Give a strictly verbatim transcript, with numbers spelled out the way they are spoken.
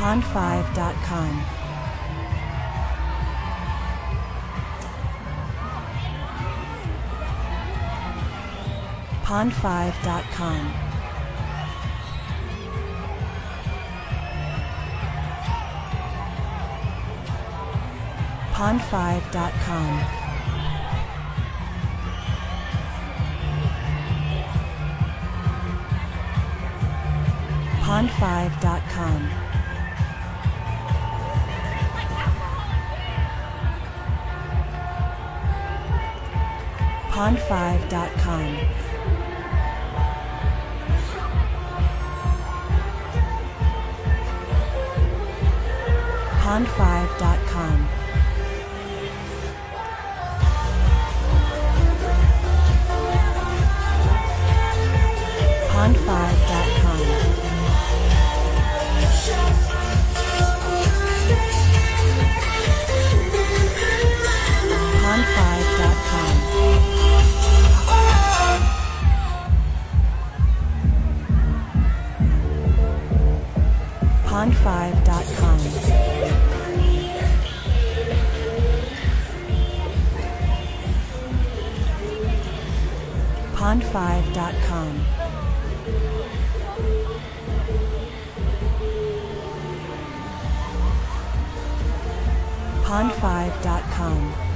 pond five dot com. pond five dot com. pond five dot com. pond five dot com. pond five dot com. pond five dot com. pond five dot com. pond five dot com. pond five dot com. pond five dot com. pond five dot com.